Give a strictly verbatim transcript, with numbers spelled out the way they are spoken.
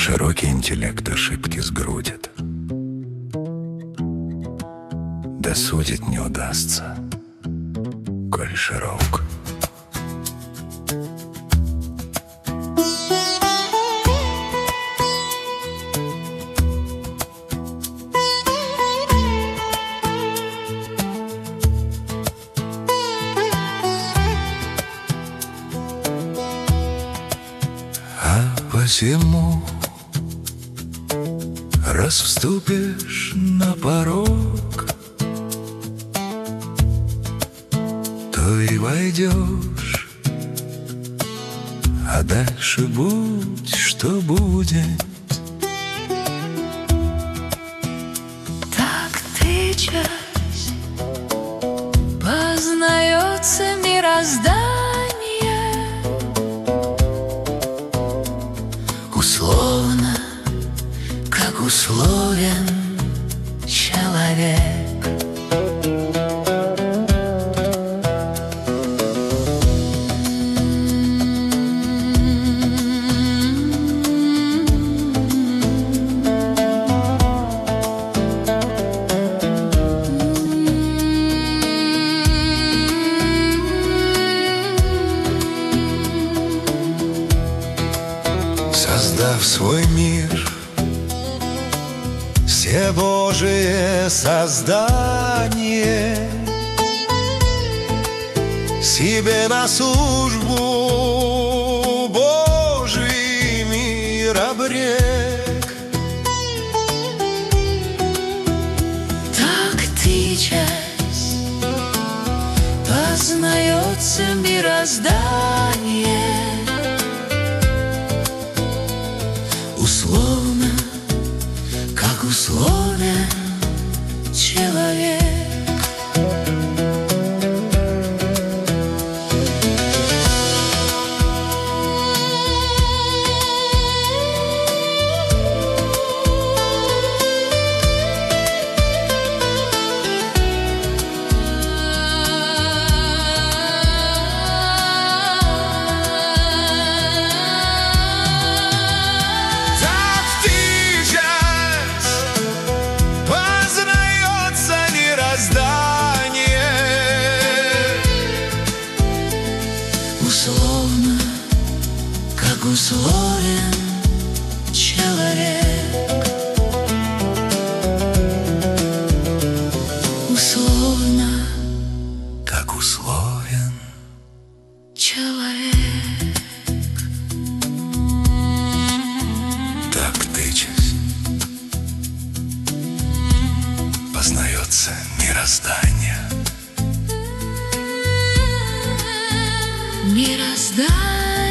Широкий интеллект ошибки сгрудит, да судить не удастся, коль широк. А посему, раз вступишь на порог, то и войдешь, а дальше будь что будет. Так тычась, познается мироздание. Условно, как условен человек. Создав свой мир, все Божие создания себе на службу Божий мир обрек. Так тычась, познается мироздание. Условно, как условен человек. Условно, как условен человек. Условно, Как условен человек. так тычась, познается мироздание. Мироздание.